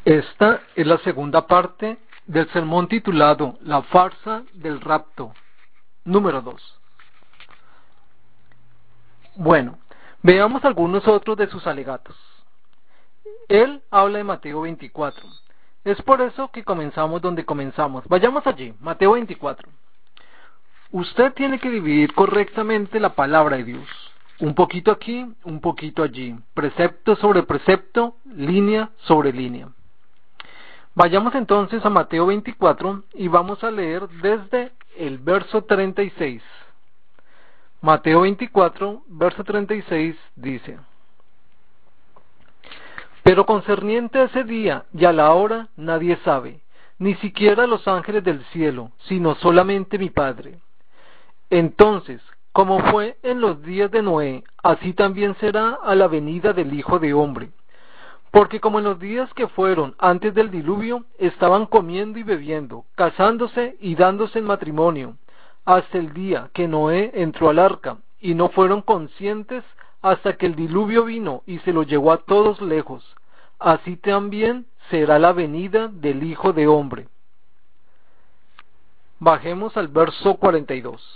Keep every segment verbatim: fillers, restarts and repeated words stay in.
Esta es la segunda parte del sermón titulado La farsa del rapto, número dos. Bueno, veamos algunos otros de sus alegatos. Él habla de Mateo veinticuatro. Es por eso que comenzamos donde comenzamos. Vayamos allí, Mateo veinticuatro. Usted tiene que dividir correctamente la palabra de Dios. Un poquito aquí, un poquito allí. Precepto sobre precepto, línea sobre línea. Vayamos entonces a Mateo veinticuatro y vamos a leer desde el verso treinta y seis. Mateo veinticuatro, verso treinta y seis dice: Pero concerniente a ese día y a la hora nadie sabe, ni siquiera los ángeles del cielo, sino solamente mi Padre. Entonces, como fue en los días de Noé, así también será a la venida del Hijo de Hombre. Porque como en los días que fueron antes del diluvio, estaban comiendo y bebiendo, casándose y dándose en matrimonio, hasta el día que Noé entró al arca, y no fueron conscientes hasta que el diluvio vino y se lo llevó a todos lejos. Así también será la venida del Hijo de Hombre. Bajemos al verso cuarenta y dos.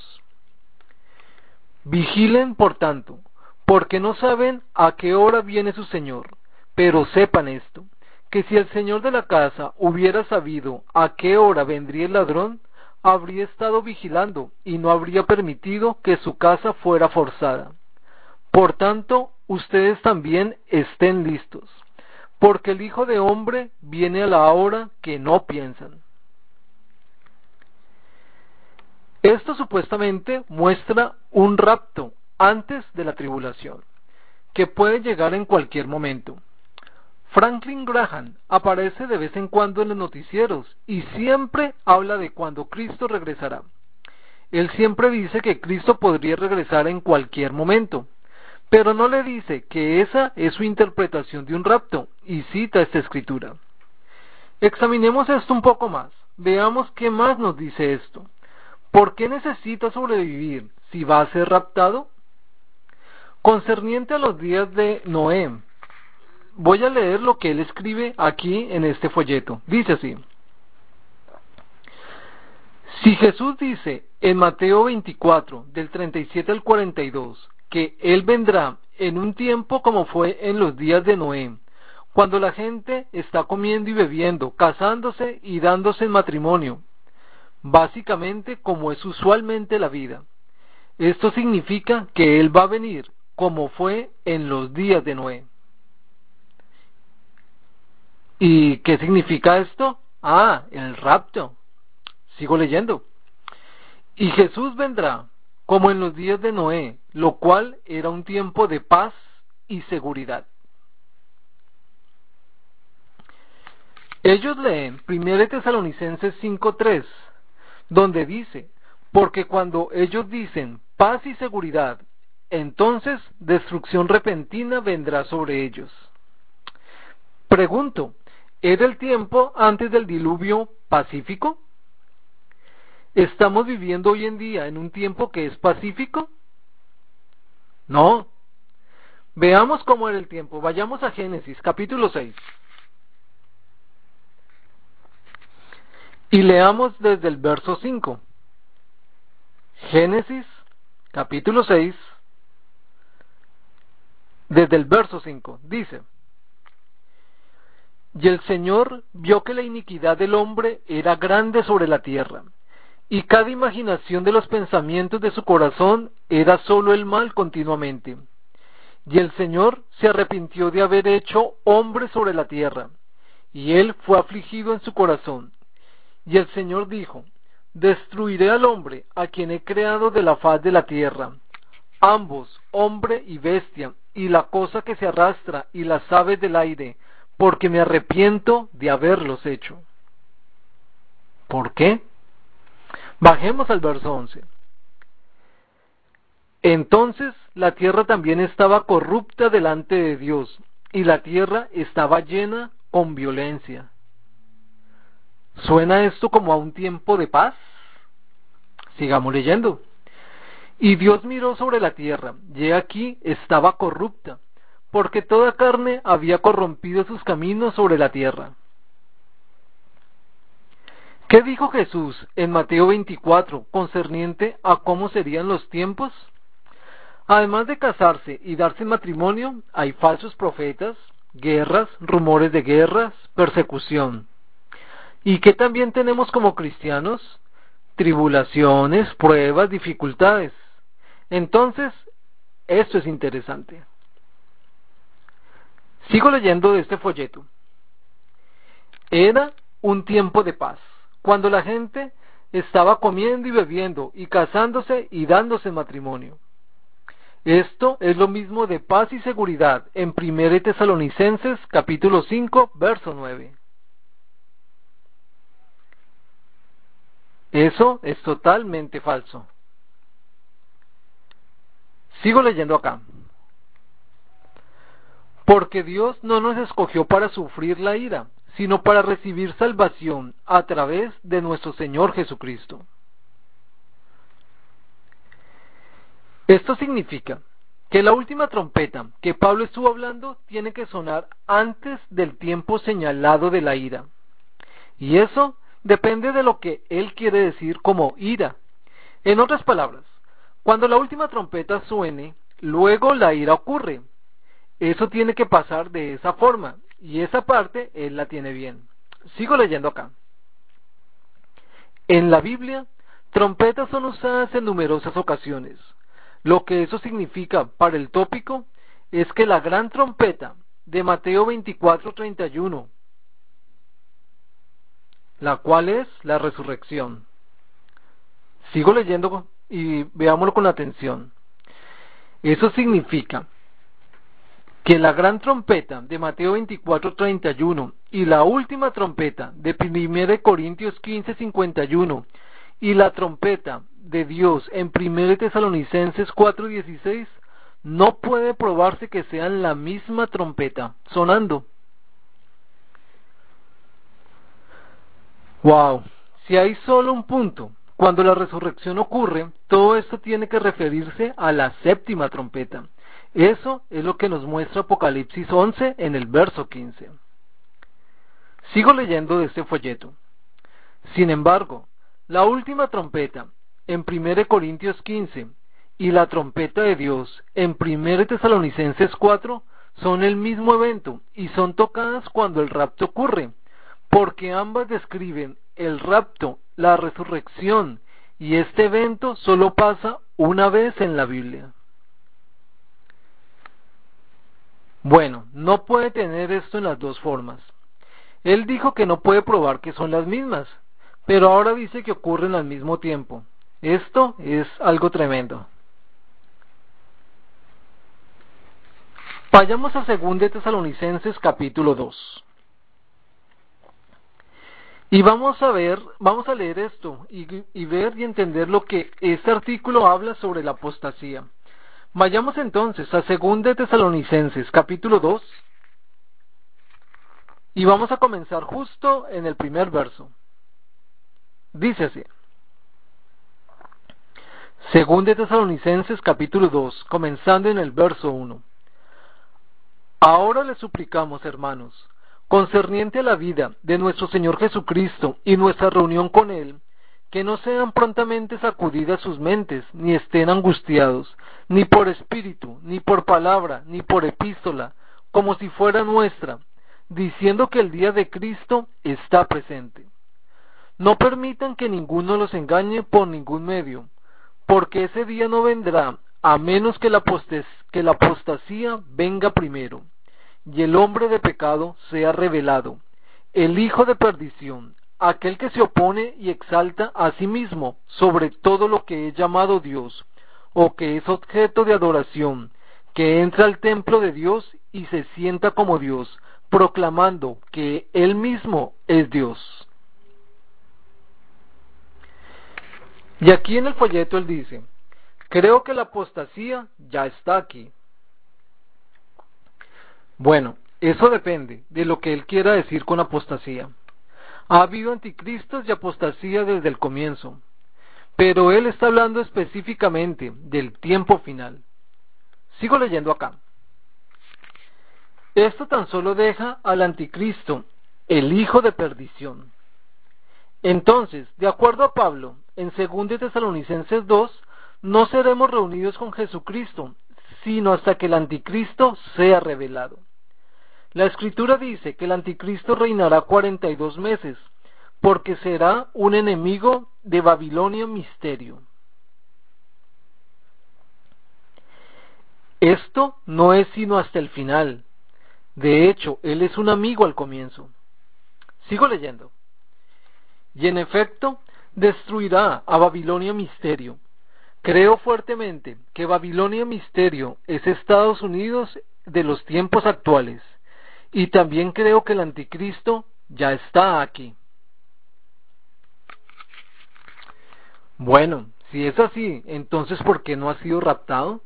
Vigilen, por tanto, porque no saben a qué hora viene su Señor. Pero sepan esto, que si el señor de la casa hubiera sabido a qué hora vendría el ladrón, habría estado vigilando y no habría permitido que su casa fuera forzada. Por tanto, ustedes también estén listos, porque el Hijo de Hombre viene a la hora que no piensan. Esto supuestamente muestra un rapto antes de la tribulación, que puede llegar en cualquier momento. Franklin Graham aparece de vez en cuando en los noticieros y siempre habla de cuando Cristo regresará. Él siempre dice que Cristo podría regresar en cualquier momento, pero no le dice que esa es su interpretación de un rapto y cita esta escritura. Examinemos esto un poco más. Veamos qué más nos dice esto. ¿Por qué necesita sobrevivir si va a ser raptado? Concerniente a los días de Noé, voy a leer lo que él escribe aquí en este folleto. Dice así: Si Jesús dice en Mateo veinticuatro, del treinta y siete al cuarenta y dos, que Él vendrá en un tiempo como fue en los días de Noé, cuando la gente está comiendo y bebiendo, casándose y dándose en matrimonio, básicamente como es usualmente la vida, esto significa que Él va a venir como fue en los días de Noé. ¿Y qué significa esto? Ah, el rapto. Sigo leyendo. Y Jesús vendrá como en los días de Noé, lo cual era un tiempo de paz y seguridad. Ellos leen primera Tesalonicenses cinco tres, donde dice: porque cuando ellos dicen paz y seguridad, entonces destrucción repentina vendrá sobre ellos. Pregunto, ¿era el tiempo antes del diluvio pacífico? ¿Estamos viviendo hoy en día en un tiempo que es pacífico? No. Veamos cómo era el tiempo. Vayamos a Génesis, capítulo seis. Y leamos desde el verso cinco. Génesis, capítulo seis, desde el verso cinco. Dice: Y el Señor vio que la iniquidad del hombre era grande sobre la tierra, y cada imaginación de los pensamientos de su corazón era solo el mal continuamente. Y el Señor se arrepintió de haber hecho hombre sobre la tierra, y él fue afligido en su corazón. Y el Señor dijo: Destruiré al hombre a quien he creado de la faz de la tierra, ambos, hombre y bestia, y la cosa que se arrastra, y las aves del aire, porque me arrepiento de haberlos hecho. ¿Por qué? Bajemos al verso once. Entonces la tierra también estaba corrupta delante de Dios, y la tierra estaba llena con violencia. ¿Suena esto como a un tiempo de paz? Sigamos leyendo. Y Dios miró sobre la tierra, y he aquí estaba corrupta, porque toda carne había corrompido sus caminos sobre la tierra. ¿Qué dijo Jesús en Mateo veinticuatro concerniente a cómo serían los tiempos? Además de casarse y darse en matrimonio, hay falsos profetas, guerras, rumores de guerras, persecución. ¿Y qué también tenemos como cristianos? Tribulaciones, pruebas, dificultades. Entonces, esto es interesante. Sigo leyendo de este folleto. Era un tiempo de paz, cuando la gente estaba comiendo y bebiendo y casándose y dándose en matrimonio. Esto es lo mismo de paz y seguridad en Primera de Tesalonicenses capítulo cinco, verso nueve. Eso es totalmente falso. Sigo leyendo acá. Porque Dios no nos escogió para sufrir la ira, sino para recibir salvación a través de nuestro Señor Jesucristo. Esto significa que la última trompeta que Pablo estuvo hablando tiene que sonar antes del tiempo señalado de la ira. Y eso depende de lo que él quiere decir como ira. En otras palabras, cuando la última trompeta suene, luego la ira ocurre. Eso tiene que pasar de esa forma, y esa parte él la tiene bien. Sigo leyendo acá. En la Biblia, trompetas son usadas en numerosas ocasiones. Lo que eso significa para el tópico es que la gran trompeta de Mateo veinticuatro treinta y uno, la cual es la resurrección. Sigo leyendo y veámoslo con atención. Eso significa que la gran trompeta de Mateo veinticuatro treinta y uno y la última trompeta de Primera de Corintios quince cincuenta y uno y la trompeta de Dios en Primera de Tesalonicenses cuatro dieciséis no puede probarse que sean la misma trompeta sonando. Wow, si hay solo un punto, cuando la resurrección ocurre, todo esto tiene que referirse a la séptima trompeta. Eso es lo que nos muestra Apocalipsis once en el verso quince. Sigo leyendo de este folleto. Sin embargo, la última trompeta en Primera de Corintios quince y la trompeta de Dios en Primera de Tesalonicenses cuatro son el mismo evento y son tocadas cuando el rapto ocurre, porque ambas describen el rapto, la resurrección, y este evento solo pasa una vez en la Biblia. Bueno, no puede tener esto en las dos formas. Él dijo que no puede probar que son las mismas, pero ahora dice que ocurren al mismo tiempo. Esto es algo tremendo. Vayamos a Segunda de Tesalonicenses capítulo dos. Y vamos a ver, vamos a leer esto y, y ver y entender lo que este artículo habla sobre la apostasía. Vayamos entonces a Segunda de Tesalonicenses capítulo dos y vamos a comenzar justo en el primer verso. Dice así. Segunda de Tesalonicenses capítulo dos, comenzando en el verso uno. Ahora les suplicamos, hermanos, concerniente a la vida de nuestro Señor Jesucristo y nuestra reunión con Él, que no sean prontamente sacudidas sus mentes, ni estén angustiados, ni por espíritu, ni por palabra, ni por epístola, como si fuera nuestra, diciendo que el día de Cristo está presente. No permitan que ninguno los engañe por ningún medio, porque ese día no vendrá, a menos que la, postes, que la apostasía venga primero, y el hombre de pecado sea revelado, el hijo de perdición, aquel que se opone y exalta a sí mismo sobre todo lo que es llamado Dios, o que es objeto de adoración, que entra al templo de Dios y se sienta como Dios, proclamando que Él mismo es Dios. Y aquí en el folleto él dice, creo que la apostasía ya está aquí. Bueno, eso depende de lo que él quiera decir con apostasía. Ha habido anticristos y apostasía desde el comienzo, pero él está hablando específicamente del tiempo final. Sigo leyendo acá. Esto tan solo deja al anticristo, el hijo de perdición. Entonces, de acuerdo a Pablo, en dos Tesalonicenses dos, no seremos reunidos con Jesucristo, sino hasta que el anticristo sea revelado. La Escritura dice que el anticristo reinará cuarenta y dos meses, porque será un enemigo de Babilonia misterio. Esto no es sino hasta el final. De hecho, él es un amigo al comienzo. Sigo leyendo. Y en efecto, destruirá a Babilonia misterio. Creo fuertemente que Babilonia misterio es Estados Unidos de los tiempos actuales. Y también creo que el anticristo ya está aquí. Bueno, si es así, entonces ¿por qué no ha sido raptado?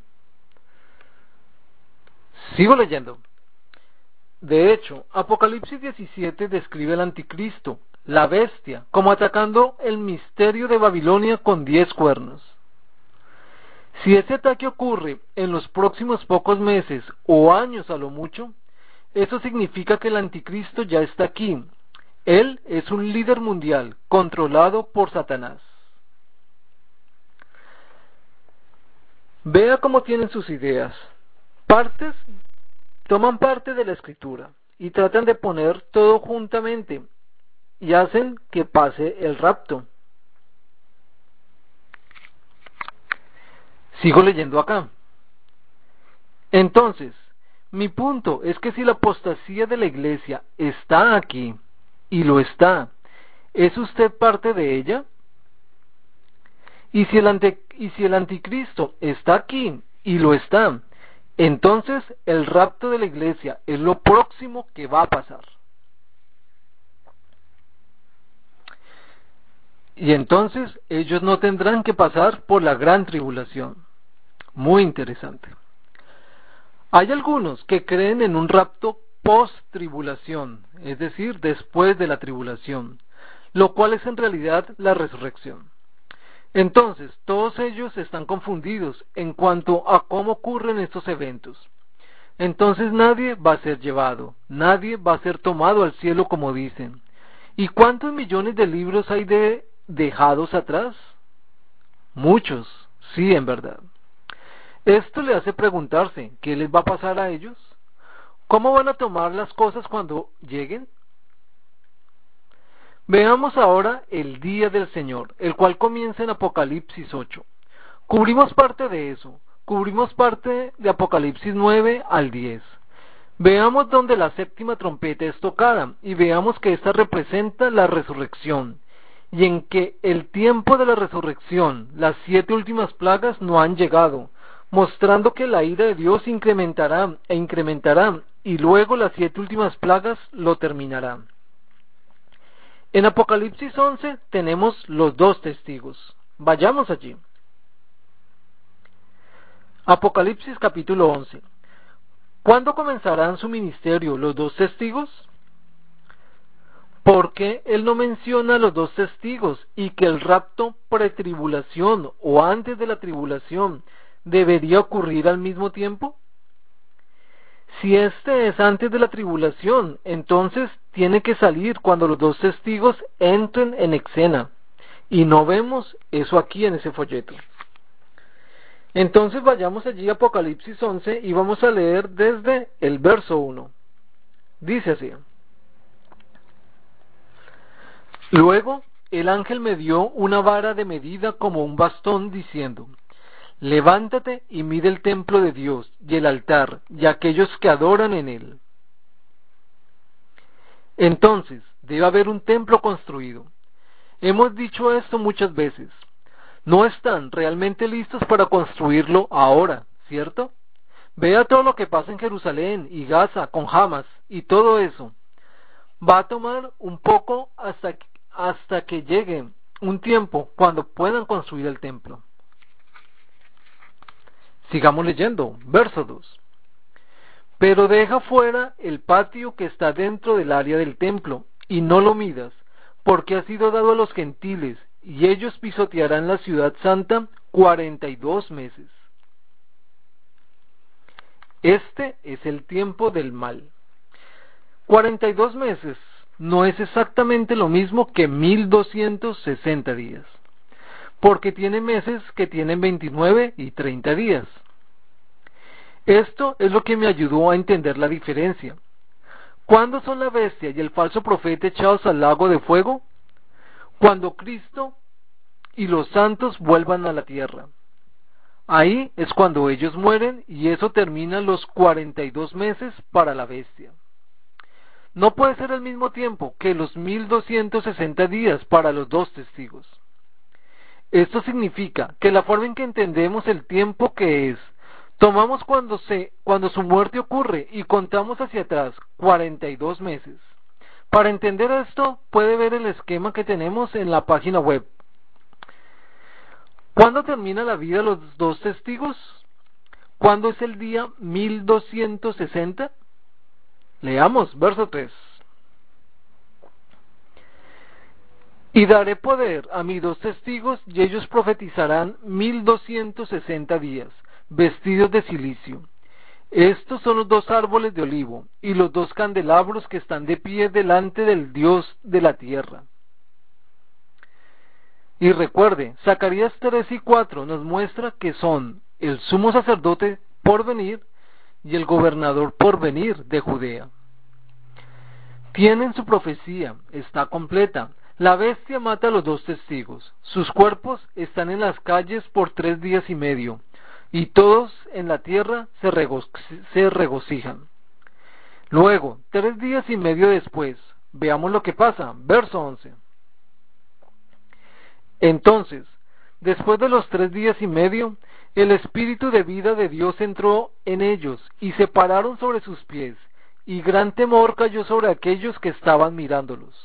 Sigo leyendo. De hecho, Apocalipsis diecisiete describe al anticristo, la bestia, como atacando el misterio de Babilonia con diez cuernos. Si ese ataque ocurre en los próximos pocos meses o años a lo mucho, eso significa que el anticristo ya está aquí. Él es un líder mundial controlado por Satanás. Vea cómo tienen sus ideas. Partes toman parte de la escritura y tratan de poner todo juntamente y hacen que pase el rapto. Sigo leyendo acá. Entonces, mi punto es que si la apostasía de la iglesia está aquí, y lo está, ¿es usted parte de ella? Y si el, ante, y si el anticristo está aquí, y lo está, entonces el rapto de la iglesia es lo próximo que va a pasar. Y entonces ellos no tendrán que pasar por la gran tribulación. Muy interesante. Hay algunos que creen en un rapto post-tribulación, es decir, después de la tribulación, lo cual es en realidad la resurrección. Entonces, todos ellos están confundidos en cuanto a cómo ocurren estos eventos. Entonces nadie va a ser llevado, nadie va a ser tomado al cielo como dicen. ¿Y cuántos millones de libros hay de dejados atrás? Muchos, sí, en verdad. Esto le hace preguntarse, ¿qué les va a pasar a ellos? ¿Cómo van a tomar las cosas cuando lleguen? Veamos ahora el día del Señor, el cual comienza en Apocalipsis ocho. Cubrimos parte de eso, cubrimos parte de Apocalipsis nueve al diez. Veamos donde la séptima trompeta es tocada y veamos que esta representa la resurrección y en que el tiempo de la resurrección, las siete últimas plagas no han llegado, mostrando que la ira de Dios incrementará e incrementará y luego las siete últimas plagas lo terminarán. En Apocalipsis once tenemos los dos testigos. Vayamos allí. Apocalipsis capítulo once. ¿Cuándo comenzarán su ministerio los dos testigos? ¿Por qué él no menciona a los dos testigos y que el rapto pretribulación o antes de la tribulación debería ocurrir al mismo tiempo? Si este es antes de la tribulación, entonces tiene que salir cuando los dos testigos entren en escena. Y no vemos eso aquí en ese folleto. Entonces vayamos allí a Apocalipsis once y vamos a leer desde el verso uno. Dice así. Luego el ángel me dio una vara de medida como un bastón, diciendo: levántate y mide el templo de Dios y el altar y aquellos que adoran en él. Entonces debe haber un templo construido. Hemos dicho esto muchas veces. No están realmente listos para construirlo ahora, ¿cierto? Vea todo lo que pasa en Jerusalén y Gaza con Hamas y todo eso. Va a tomar un poco hasta, hasta que llegue un tiempo cuando puedan construir el templo. Sigamos leyendo, verso dos. Pero deja fuera el patio que está dentro del área del templo, y no lo midas, porque ha sido dado a los gentiles, y ellos pisotearán la ciudad santa cuarenta y dos meses. Este es el tiempo del mal. Cuarenta y dos meses no es exactamente lo mismo que mil doscientos sesenta días, porque tiene meses que tienen veintinueve y treinta días. Esto es lo que me ayudó a entender la diferencia. ¿Cuándo son la bestia y el falso profeta echados al lago de fuego? Cuando Cristo y los santos vuelvan a la tierra. Ahí es cuando ellos mueren y eso termina los cuarenta y dos meses para la bestia. No puede ser al mismo tiempo que los mil doscientos sesenta días para los dos testigos. Esto significa que la forma en que entendemos el tiempo que es, tomamos cuando, se, cuando su muerte ocurre y contamos hacia atrás cuarenta y dos meses. Para entender esto, puede ver el esquema que tenemos en la página web. ¿Cuándo termina la vida de los dos testigos? ¿Cuándo es el día mil doscientos sesenta? Leamos, verso tres. Y daré poder a mis dos testigos, y ellos profetizarán mil doscientos sesenta días, vestidos de cilicio. Estos son los dos árboles de olivo, y los dos candelabros que están de pie delante del Dios de la tierra. Y recuerde, Zacarías tres y cuatro nos muestra que son el sumo sacerdote por venir y el gobernador por venir de Judea. Tienen su profecía, está completa. La bestia mata a los dos testigos. Sus cuerpos están en las calles por tres días y medio, y todos en la tierra se, rego se regocijan. Luego, tres días y medio después, veamos lo que pasa. Verso once. Entonces, después de los tres días y medio, el espíritu de vida de Dios entró en ellos, y se pararon sobre sus pies, y gran temor cayó sobre aquellos que estaban mirándolos.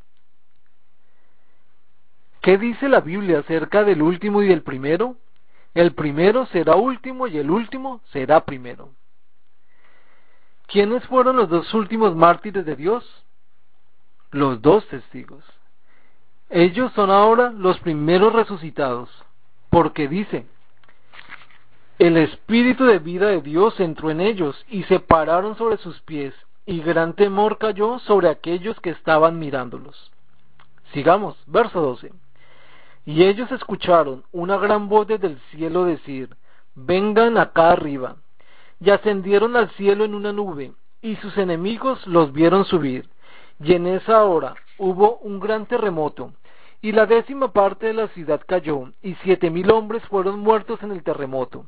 ¿Qué dice la Biblia acerca del último y del primero? El primero será último y el último será primero. ¿Quiénes fueron los dos últimos mártires de Dios? Los dos testigos. Ellos son ahora los primeros resucitados, porque dice, el espíritu de vida de Dios entró en ellos y se pararon sobre sus pies, y gran temor cayó sobre aquellos que estaban mirándolos. Sigamos, verso doce. Y ellos escucharon una gran voz desde el cielo decir, vengan acá arriba. Y ascendieron al cielo en una nube, y sus enemigos los vieron subir. Y en esa hora hubo un gran terremoto, y la décima parte de la ciudad cayó, y siete mil hombres fueron muertos en el terremoto.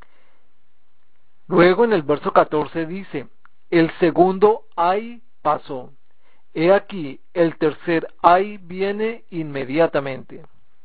Luego en el verso catorce dice, el segundo ay pasó. He aquí, el tercer ay viene inmediatamente.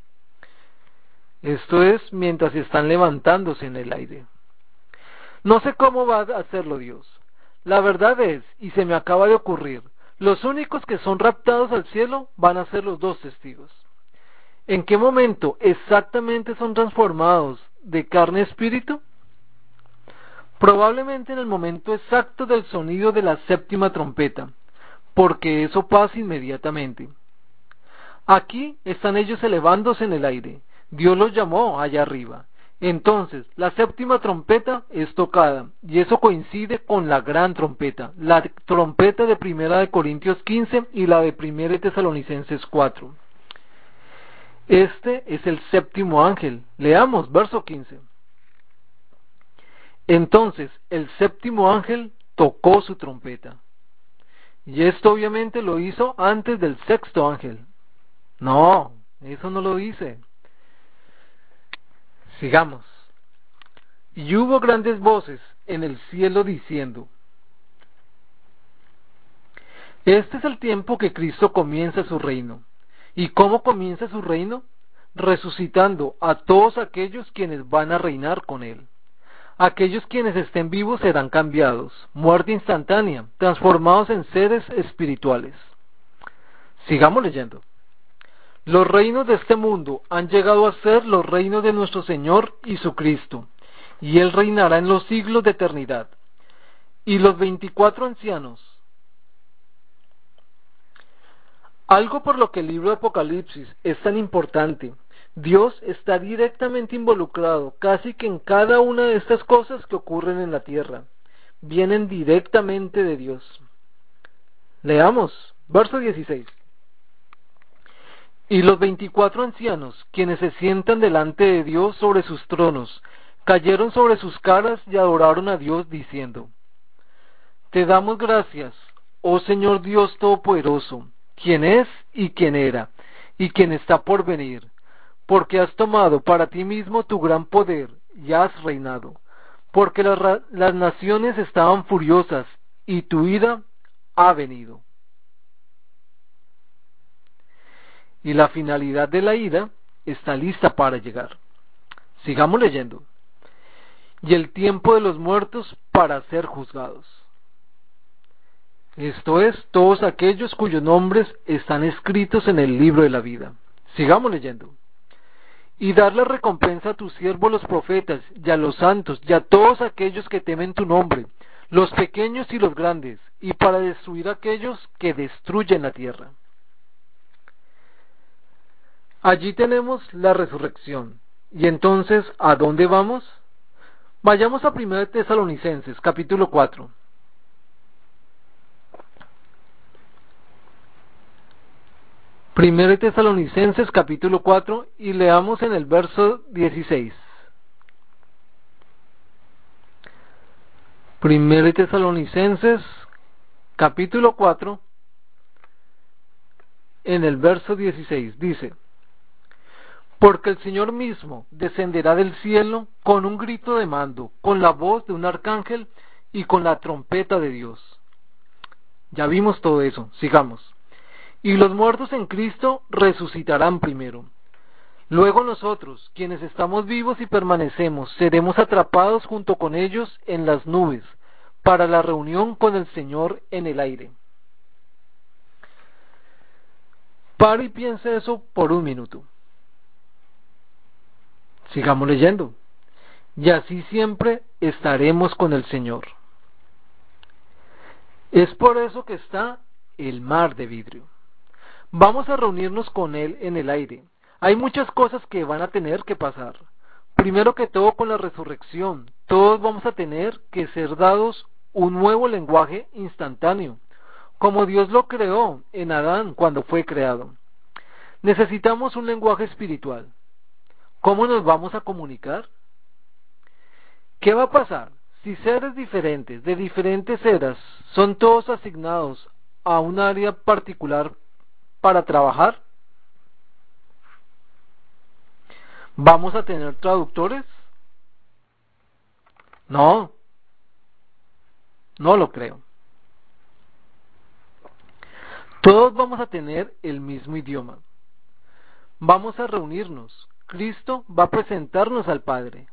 Esto es mientras están levantándose en el aire. No sé cómo va a hacerlo Dios. La verdad es, y se me acaba de ocurrir, los únicos que son raptados al cielo van a ser los dos testigos. ¿En qué momento exactamente son transformados de carne a espíritu? Probablemente en el momento exacto del sonido de la séptima trompeta, porque eso pasa inmediatamente. Aquí están ellos elevándose en el aire. Dios los llamó allá arriba. Entonces, la séptima trompeta es tocada, y eso coincide con la gran trompeta, la trompeta de Primera de Corintios quince y la de Primera de Tesalonicenses cuatro. Este es el séptimo ángel. Leamos, verso quince. Entonces, el séptimo ángel tocó su trompeta. Y esto obviamente lo hizo antes del sexto ángel. No, eso no lo dice. Sigamos. Y hubo grandes voces en el cielo diciendo, este es el tiempo que Cristo comienza su reino. ¿Y cómo comienza su reino? Resucitando a todos aquellos quienes van a reinar con él. Aquellos quienes estén vivos serán cambiados, muerte instantánea, transformados en seres espirituales. Sigamos leyendo. Los reinos de este mundo han llegado a ser los reinos de nuestro Señor y su Cristo, y Él reinará en los siglos de eternidad. Y los veinticuatro ancianos. Algo por lo que el libro de Apocalipsis es tan importante. Dios está directamente involucrado casi que en cada una de estas cosas que ocurren en la tierra. Vienen directamente de Dios. Leamos, Verso dieciséis. Y los veinticuatro ancianos, quienes se sientan delante de Dios sobre sus tronos, cayeron sobre sus caras y adoraron a Dios diciendo: Te damos gracias, oh Señor Dios Todopoderoso, quien es y quien era, y quien está por venir, porque has tomado para ti mismo tu gran poder y has reinado, porque las, ra- las naciones estaban furiosas y tu ira ha venido. Y la finalidad de la ira está lista para llegar. Sigamos leyendo. Y el tiempo de los muertos para ser juzgados. Esto es, todos aquellos cuyos nombres están escritos en el libro de la vida. Sigamos leyendo. Y dar la recompensa a tus siervos los profetas, y a los santos, y a todos aquellos que temen tu nombre, los pequeños y los grandes, y para destruir a aquellos que destruyen la tierra. Allí tenemos la resurrección. ¿Y entonces a dónde vamos? Vayamos a primera de Tesalonicenses, capítulo cuatro. primera de Tesalonicenses, capítulo cuatro, y leamos en el verso dieciséis. primera de Tesalonicenses, capítulo cuatro, en el verso dieciséis, dice: Porque el Señor mismo descenderá del cielo con un grito de mando, con la voz de un arcángel y con la trompeta de Dios. Ya vimos todo eso, sigamos. Y los muertos en Cristo resucitarán primero. Luego nosotros, quienes estamos vivos y permanecemos, seremos atrapados junto con ellos en las nubes, para la reunión con el Señor en el aire. Para y piense eso por un minuto. Sigamos leyendo. Y así siempre estaremos con el Señor. Es por eso que está el mar de vidrio. Vamos a reunirnos con Él en el aire. Hay muchas cosas que van a tener que pasar. Primero que todo, con la resurrección, todos vamos a tener que ser dados un nuevo lenguaje instantáneo, como Dios lo creó en Adán cuando fue creado. Necesitamos un lenguaje espiritual. ¿Cómo nos vamos a comunicar? ¿Qué va a pasar si seres diferentes, de diferentes eras, son todos asignados a un área particular para trabajar? ¿Vamos a tener traductores? No, no lo creo. Todos vamos a tener el mismo idioma. Vamos a reunirnos. Cristo va a presentarnos al Padre.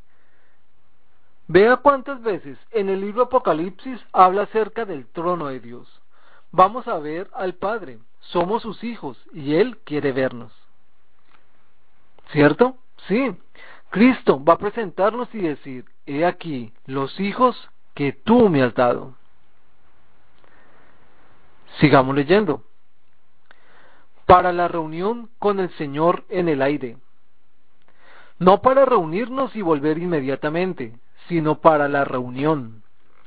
Vea cuántas veces en el libro Apocalipsis habla acerca del trono de Dios. Vamos a ver al Padre. Somos sus hijos y Él quiere vernos. ¿Cierto? Sí. Cristo va a presentarnos y decir: he aquí los hijos que tú me has dado. Sigamos leyendo. Para la reunión con el Señor en el aire. No para reunirnos y volver inmediatamente, sino para la reunión.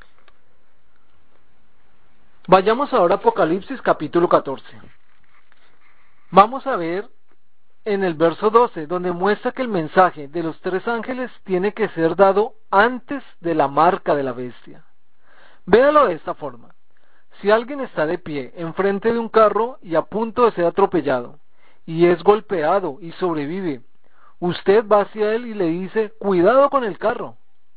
Vayamos ahora a Apocalipsis capítulo catorce. Vamos a ver en el verso doce, donde muestra que el mensaje de los tres ángeles tiene que ser dado antes de la marca de la bestia. Véalo de esta forma. Si alguien está de pie enfrente de un carro y a punto de ser atropellado, y es golpeado y sobrevive, usted va hacia él y le dice: cuidado con el carro.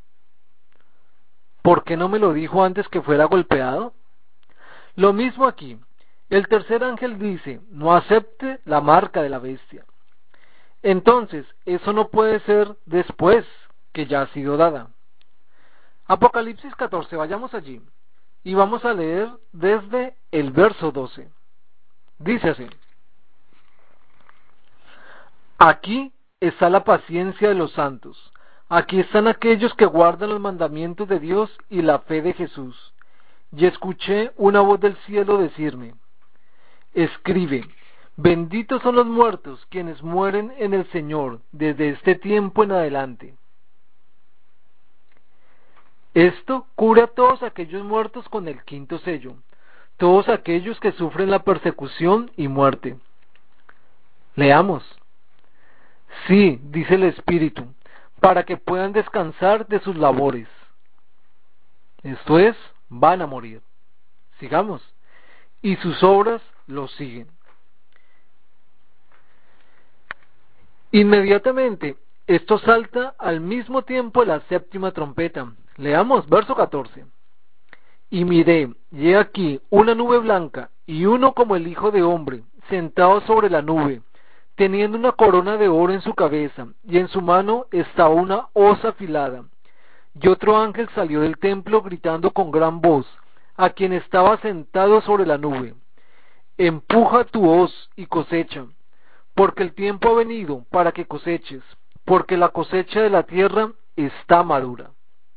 ¿Por qué no me lo dijo antes que fuera golpeado? Lo mismo aquí. El tercer ángel dice: no acepte la marca de la bestia. Entonces, eso no puede ser después que ya ha sido dada. Apocalipsis catorce, vayamos allí. Y vamos a leer desde el verso doce. Dice así: Aquí está la paciencia de los santos. Aquí están aquellos que guardan los mandamientos de Dios y la fe de Jesús. Y escuché una voz del cielo decirme: escribe, benditos son los muertos quienes mueren en el Señor desde este tiempo en adelante. Esto cubre a todos aquellos muertos con el quinto sello. todos aquellos que sufren la persecución y muerte. Leamos. Sí, dice el Espíritu, para que puedan descansar de sus labores. Esto es, van a morir. Sigamos. Y sus obras los siguen. Inmediatamente, esto salta al mismo tiempo de la séptima trompeta. Leamos, verso catorce. Y miré, y he aquí una nube blanca, y uno como el Hijo de Hombre, sentado sobre la nube, teniendo una corona de oro en su cabeza, y en su mano estaba una hoz afilada. Y otro ángel salió del templo gritando con gran voz, a quien estaba sentado sobre la nube: empuja tu hoz y cosecha, porque el tiempo ha venido para que coseches, porque la cosecha de la tierra está madura.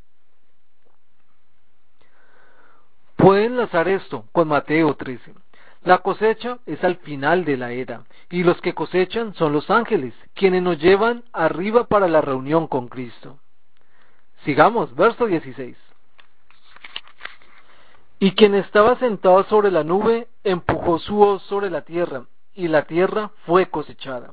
Puede enlazar esto con Mateo trece. La cosecha es al final de la era, y los que cosechan son los ángeles, quienes nos llevan arriba para la reunión con Cristo. Sigamos, verso dieciséis. Y quien estaba sentado sobre la nube empujó su hoz sobre la tierra, y la tierra fue cosechada.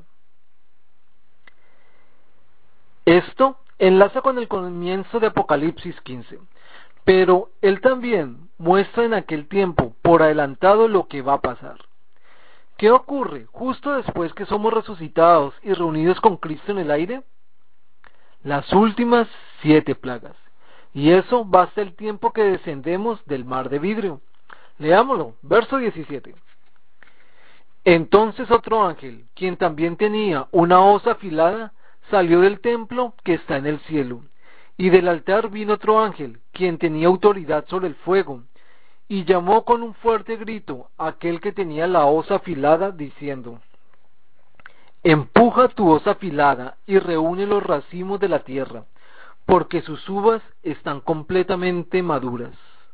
Esto enlaza con el comienzo de Apocalipsis quince, pero él también muestra en aquel tiempo por adelantado lo que va a pasar. ¿Qué ocurre justo después que somos resucitados y reunidos con Cristo en el aire? Las últimas siete plagas. Y eso va hasta el tiempo que descendemos del mar de vidrio. Leámoslo, verso diecisiete. Entonces otro ángel, quien también tenía una hoz afilada, salió del templo que está en el cielo, y del altar vino otro ángel, quien tenía autoridad sobre el fuego, y llamó con un fuerte grito a aquel que tenía la hoz afilada, diciendo: empuja tu hoz afilada y reúne los racimos de la tierra, porque sus uvas están completamente maduras.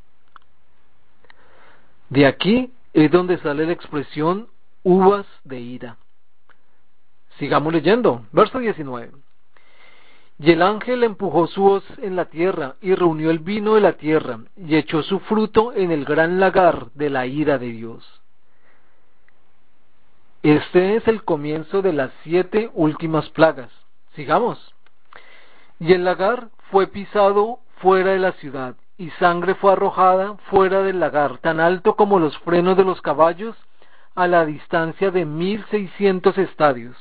De aquí es donde sale la expresión uvas de ira. Sigamos leyendo, verso diecinueve. Y el ángel empujó su hoz en la tierra, y reunió el vino de la tierra, y echó su fruto en el gran lagar de la ira de Dios. Este es el comienzo de las siete últimas plagas. Sigamos. Y el lagar fue pisado fuera de la ciudad, y sangre fue arrojada fuera del lagar, tan alto como los frenos de los caballos, a la distancia de mil seiscientos estadios.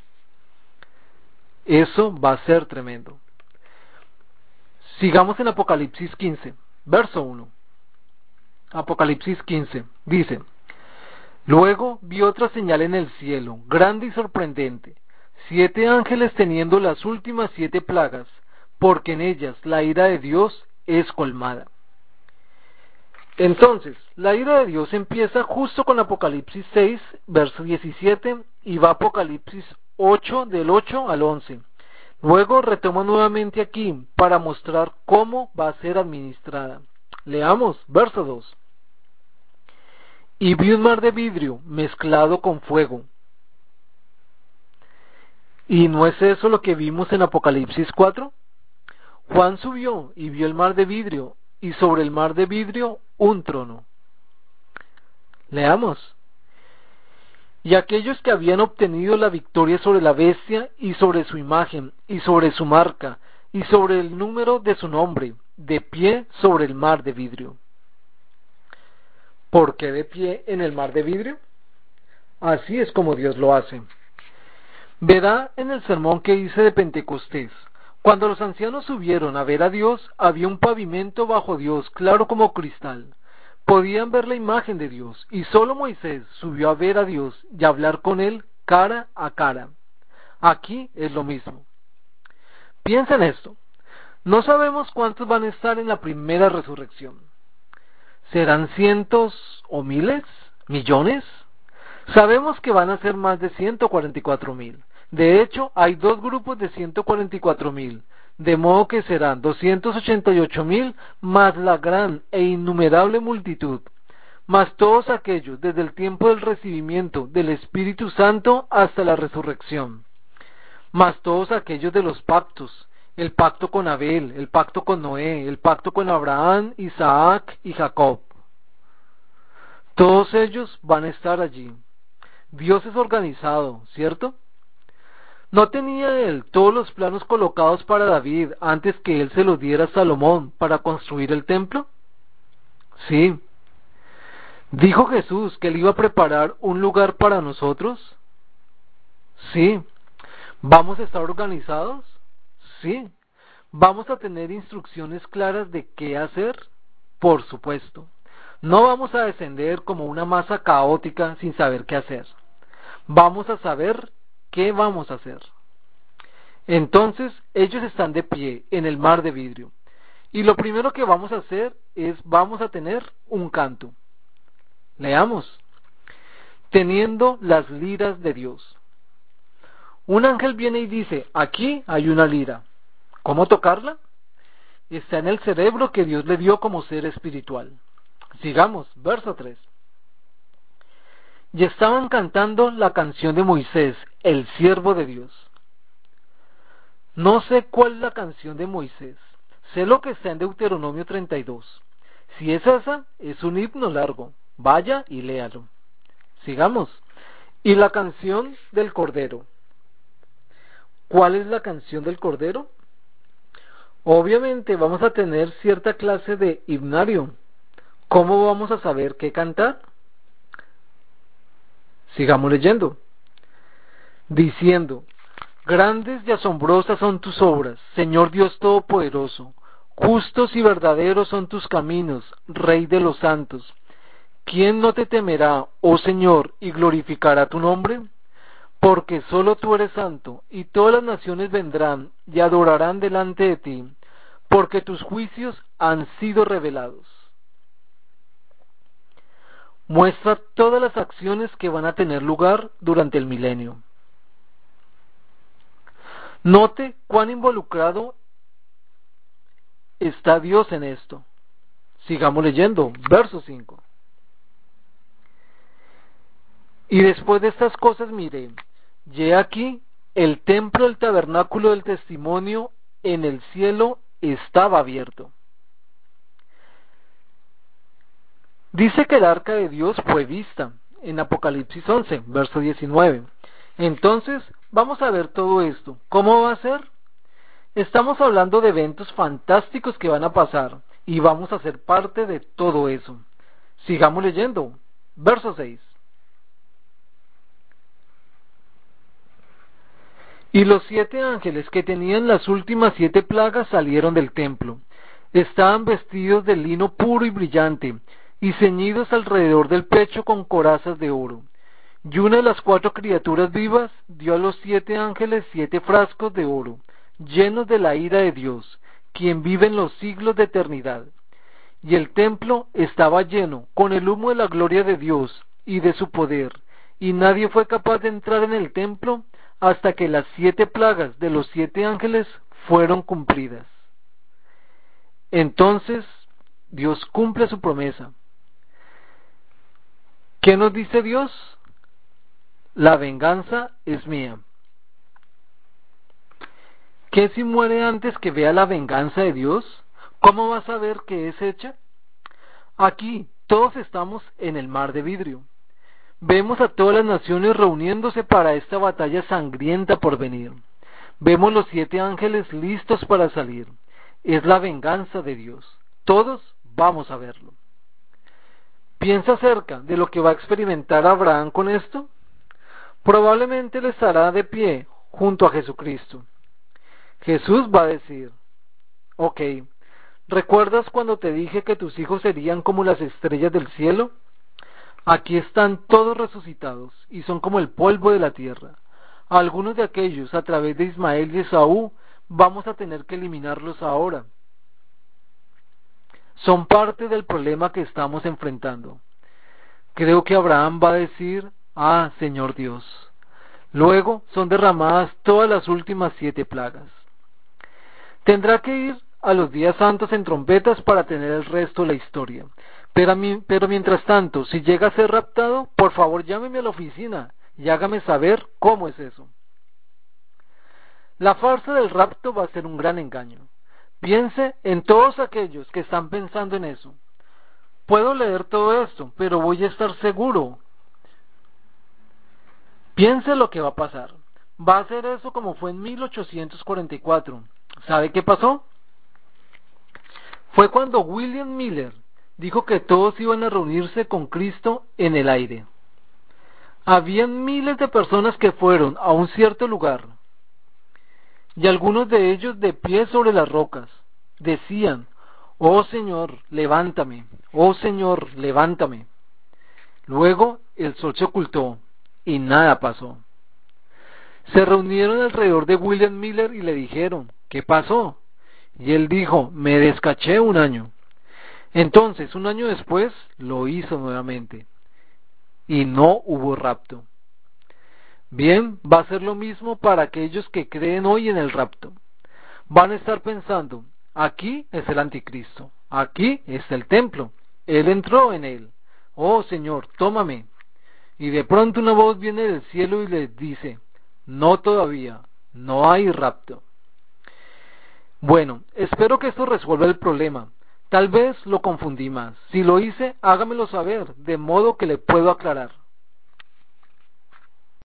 Eso va a ser tremendo. Sigamos en Apocalipsis quince, verso uno. Apocalipsis quince, dice: luego vi otra señal en el cielo, grande y sorprendente, siete ángeles teniendo las últimas siete plagas, porque en ellas la ira de Dios es colmada. Entonces, la ira de Dios empieza justo con Apocalipsis seis, verso diecisiete, y va a Apocalipsis ocho, del ocho al once. Luego retoma nuevamente aquí para mostrar cómo va a ser administrada. Leamos, verso dos. Y vi un mar de vidrio mezclado con fuego. ¿Y no es eso lo que vimos en Apocalipsis cuatro? Juan subió y vio el mar de vidrio, y sobre el mar de vidrio un trono. Leamos. Y aquellos que habían obtenido la victoria sobre la bestia, y sobre su imagen, y sobre su marca, y sobre el número de su nombre, de pie sobre el mar de vidrio. ¿Por qué de pie en el mar de vidrio? Así es como Dios lo hace. Verá en el sermón que hice de Pentecostés: cuando los ancianos subieron a ver a Dios, había un pavimento bajo Dios, claro como cristal. Podían ver la imagen de Dios, y solo Moisés subió a ver a Dios y a hablar con él cara a cara. Aquí es lo mismo. Piensa en esto. No sabemos cuántos van a estar en la primera resurrección. ¿Serán cientos o miles? ¿Millones? Sabemos que van a ser más de ciento cuarenta y cuatro mil. De hecho, hay dos grupos de ciento cuarenta y cuatro mil, de modo que serán doscientos ochenta y ocho mil más la gran e innumerable multitud, más todos aquellos desde el tiempo del recibimiento del Espíritu Santo hasta la resurrección, más todos aquellos de los pactos, el pacto con Abel, el pacto con Noé, el pacto con Abraham, Isaac y Jacob. Todos ellos van a estar allí. Dios es organizado, ¿cierto? ¿No tenía él todos los planos colocados para David antes que él se los diera a Salomón para construir el templo? Sí. ¿Dijo Jesús que él iba a preparar un lugar para nosotros? Sí. ¿Vamos a estar organizados? Sí. ¿Vamos a tener instrucciones claras de qué hacer? Por supuesto. No vamos a descender como una masa caótica sin saber qué hacer. Vamos a saber qué vamos a hacer. Entonces ellos están de pie en el mar de vidrio. Y lo primero que vamos a hacer es, vamos a tener un canto. Leamos. Teniendo las liras de Dios. Un ángel viene y dice, aquí hay una lira. ¿Cómo tocarla? Está en el cerebro que Dios le dio como ser espiritual. Sigamos, verso tres. Y estaban cantando la canción de Moisés, el siervo de Dios. No sé cuál es la canción de Moisés. Sé lo que está en Deuteronomio treinta y dos. Si es esa, es un himno largo. Vaya y léalo. Sigamos. Y la canción del Cordero. ¿Cuál es la canción del Cordero? Obviamente vamos a tener cierta clase de himnario. ¿Cómo vamos a saber qué cantar? Sigamos leyendo. Diciendo, grandes y asombrosas son tus obras, Señor Dios Todopoderoso. Justos y verdaderos son tus caminos, Rey de los santos. ¿Quién no te temerá, oh Señor, y glorificará tu nombre? Porque solo tú eres santo, y todas las naciones vendrán y adorarán delante de ti, porque tus juicios han sido revelados. Muestra todas las acciones que van a tener lugar durante el milenio. Note cuán involucrado está Dios en esto. Sigamos leyendo, verso cinco. Y después de estas cosas miré, y he aquí, el templo del tabernáculo del testimonio en el cielo estaba abierto. Dice que el arca de Dios fue vista en Apocalipsis once, verso diecinueve. Entonces, vamos a ver todo esto. ¿Cómo va a ser? Estamos hablando de eventos fantásticos que van a pasar y vamos a ser parte de todo eso. Sigamos leyendo. Verso seis. Y los siete ángeles que tenían las últimas siete plagas salieron del templo. Estaban vestidos de lino puro y brillante y ceñidos alrededor del pecho con corazas de oro. Y una de las cuatro criaturas vivas dio a los siete ángeles siete frascos de oro, llenos de la ira de Dios, quien vive en los siglos de eternidad. Y el templo estaba lleno con el humo de la gloria de Dios y de su poder, y nadie fue capaz de entrar en el templo hasta que las siete plagas de los siete ángeles fueron cumplidas. Entonces Dios cumple su promesa. ¿Qué nos dice Dios? La venganza es mía. ¿Qué si muere antes que vea la venganza de Dios? ¿Cómo va a saber que es hecha? Aquí todos estamos en el mar de vidrio. Vemos a todas las naciones reuniéndose para esta batalla sangrienta por venir. Vemos los siete ángeles listos para salir. Es la venganza de Dios. Todos vamos a verlo. ¿Piensa acerca de lo que va a experimentar Abraham con esto? Probablemente él estará de pie junto a Jesucristo. Jesús va a decir, ok, ¿recuerdas cuando te dije que tus hijos serían como las estrellas del cielo? Aquí están todos resucitados y son como el polvo de la tierra. Algunos de aquellos, a través de Ismael y Esaú, vamos a tener que eliminarlos ahora. Son parte del problema que estamos enfrentando. Creo que Abraham va a decir, ah, Señor Dios. Luego son derramadas todas las últimas siete plagas. Tendrá que ir a los días santos en trompetas para tener el resto de la historia. Pero, a mí, pero mientras tanto, si llega a ser raptado, por favor llámeme a la oficina y hágame saber cómo es eso. La farsa del rapto va a ser un gran engaño. Piense en todos aquellos que están pensando en eso. Puedo leer todo esto, pero voy a estar seguro. Piense lo que va a pasar. Va a ser eso como fue en mil ochocientos cuarenta y cuatro. ¿Sabe qué pasó? Fue cuando William Miller dijo que todos iban a reunirse con Cristo en el aire. Habían miles de personas que fueron a un cierto lugar, y algunos de ellos de pie sobre las rocas. Decían: "Oh Señor, levántame, oh Señor, levántame". Luego el sol se ocultó y nada pasó. Se reunieron alrededor de William Miller y le dijeron: "¿Qué pasó?". Y él dijo: "Me descaché un año". Entonces, un año después, lo hizo nuevamente. Y no hubo rapto. Bien, va a ser lo mismo para aquellos que creen hoy en el rapto. Van a estar pensando: aquí es el anticristo, aquí está el templo, él entró en él, oh Señor, tómame. Y de pronto una voz viene del cielo y les dice: no todavía, no hay rapto. Bueno, espero que esto resuelva el problema. Tal vez lo confundí más. Si lo hice, hágamelo saber, de modo que le puedo aclarar.